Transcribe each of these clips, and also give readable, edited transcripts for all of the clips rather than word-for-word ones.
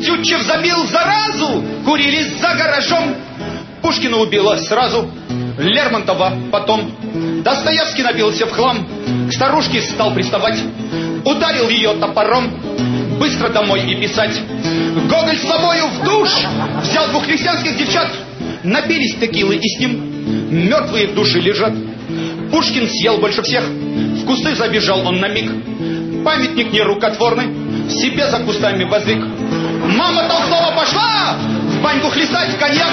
Тютчев забил заразу, курились за гаражом. Пушкина убила сразу, Лермонтова потом. Достоевский напился в хлам, к старушке стал приставать, ударил ее топором, быстро домой и писать. Гоголь с собою в душ взял 2 христианских девчат, напились текилы и с ним мертвые в душе лежат. Пушкин съел больше всех, в кусты забежал он на миг. Памятник нерукотворный себе за кустами воздвиг. Мама Толстого пошла в баньку хлестать коньяк,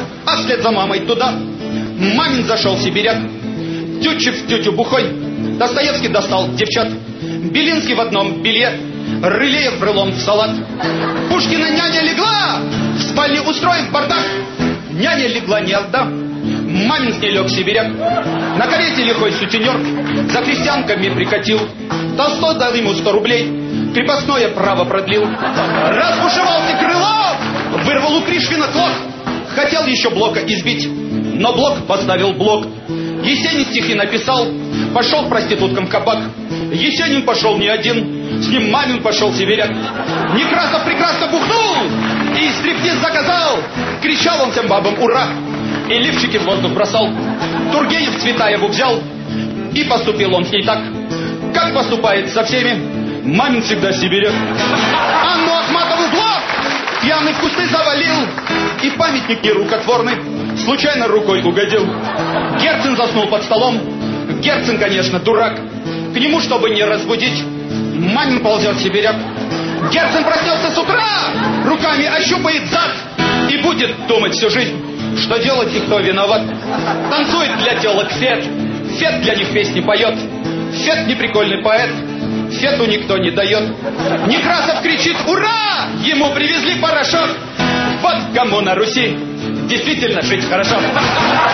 а вслед за мамой туда мамин зашел сибиряк. Тютчев тютю бухой, Достоевский достал девчат, Белинский в одном белье, Рылеев брелом в салат. Пушкина няня легла, в спальне устроив бардак. Няня легла не одна, мамин с ней лег сибиряк. На карете лихой сутенер за крестьянками прикатил. Толстой дал ему 100 рублей, крепостное право продлил. Разбушевался Крылов, вырвал у Пришвина клок. Хотел еще Блока избить, но Блок поставил блок. Есенин стихи написал, пошел к проституткам в кабак. Есенин пошел не один, с ним Мамин пошел сибиряк. Некрасов прекрасно бухнул и стриптиз заказал. Кричал он всем бабам «Ура!» и лифчики в воздух бросал. Тургенев Цветаеву взял, и поступил он с ней так, как поступает со всеми Мамин всегда сибиряк. Анну Ахматову Блок пьяный в кусты завалил, и памятник нерукотворный случайно рукой угодил. Герцен заснул под столом. Герцен, конечно, дурак. К нему, чтобы не разбудить, Мамин ползет сибиряк. Герцен проснется с утра, руками ощупает зад и будет думать всю жизнь, что делать и кто виноват. Танцует для телок Фет, Фет для них песни поет. Фет неприкольный поэт, Фету никто не дает. Некрасов кричит «Ура!» Ему привезли порошок. Вот кому на Руси действительно жить хорошо.